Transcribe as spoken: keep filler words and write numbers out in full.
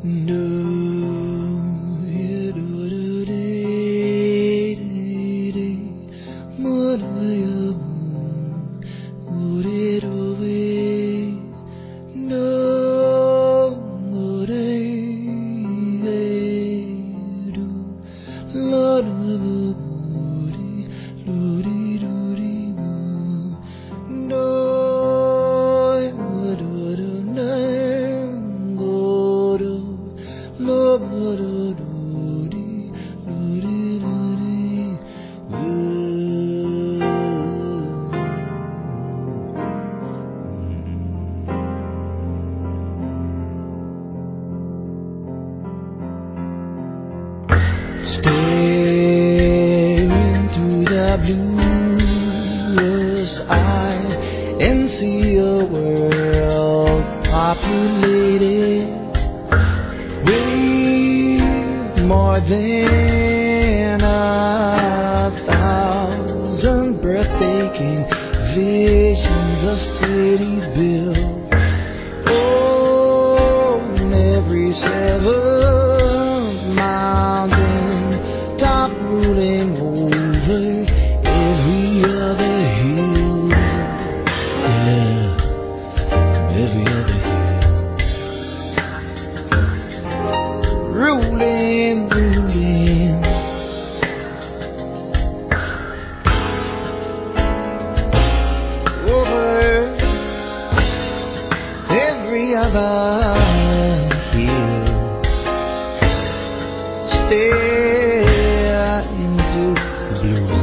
Staring through the bluest eye and see a world populated with more than a thousand breathtaking visions of cities built on every seventh mountain top, rolling over every other hill, yeah, every other hill, rolling, rolling, over every other hill. Stare into the blue